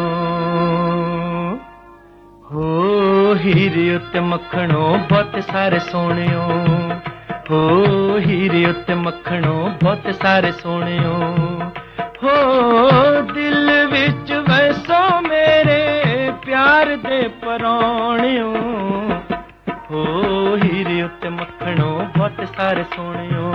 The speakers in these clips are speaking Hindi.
हो हीरे उत्ते मक्खणो बहुत सारे सोहणियो, हो हीरे उत्ते मक्खणो बहुत सारे सोहणियो, हो दिल विच वैसो मेरे प्यार दे परौणियो, हो हीरे उत्ते मक्खणो बहुत सारे सोहणियो।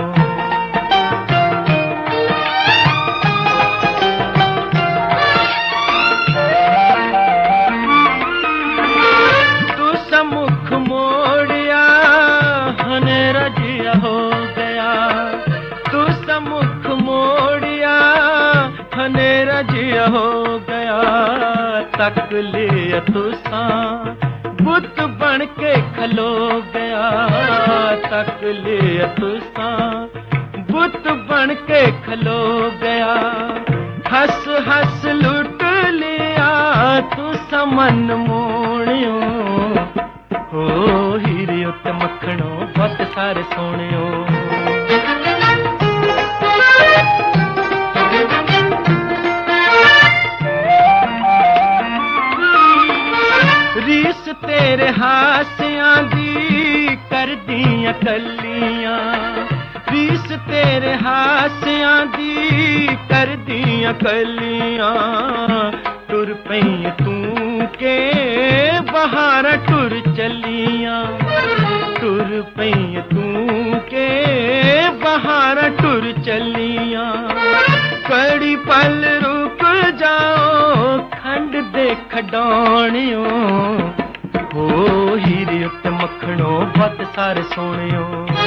मुख मोड़िया हनेरा जिया हो गया, तू मुख मोड़िया हनेरा जिया हो गया, तक लिया तुसा बुत बन के खलो गया, तक लिया तुसा बुत बन के खलो गया, हंस हंस लुट लिया तुसा मन मोड़ियो, हो हीरे उत्ते मक्खणो बहुत सारे सोहणियो। रीस तेरे हासियां दी कर दियां कलियां, रीस तेरे हासियां दी कर दियां कलियां, टुर पई तू के बहारा टुर चलियां, टुर पई तू के बहारा टुर चलियां, कड़ी पल रुक जाओ खंड दे खडौणियो, हो हीरे उत्ते मक्खणो बहुत सारे सोहणियो।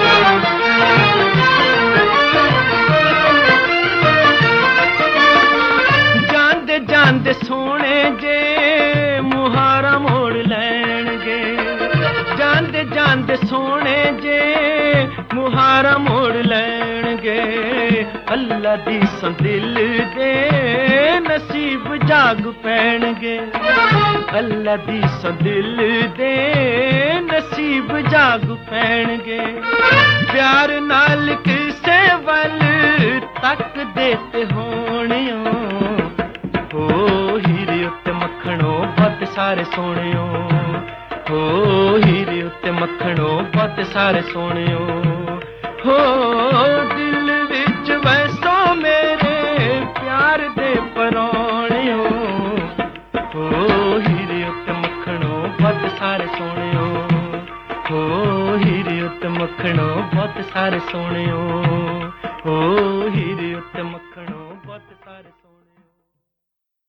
जांदे जांदे सोहणे जे मुहारा मोड़ लैणगे, जांदे जांदे सोहणे जे मुहारा मोड़ लैणगे, अल्लाह दी संदिल दे नसीब जाग पैणगे, अल्लाह दी संदिल दे नसीब जाग पैणगे, प्यार नाल किसे वल तक देते होणियो, हो हीरे उत्ते मक्खणो बहुत सारे सोहणियो, हो हीरे उत्ते मक्खणो बहुत सारे सोहणियो, हो दिल विच वैसो मेरे प्यार दे परौणियो, हो हीरे उत्ते मक्खणो बहुत सारे सोहणियो, हो हीरे उत्ते मक्खणो बहुत सारे सोहणियो, हो हीरे उत्ते मक्खणो बहुत सारे सोहणियो।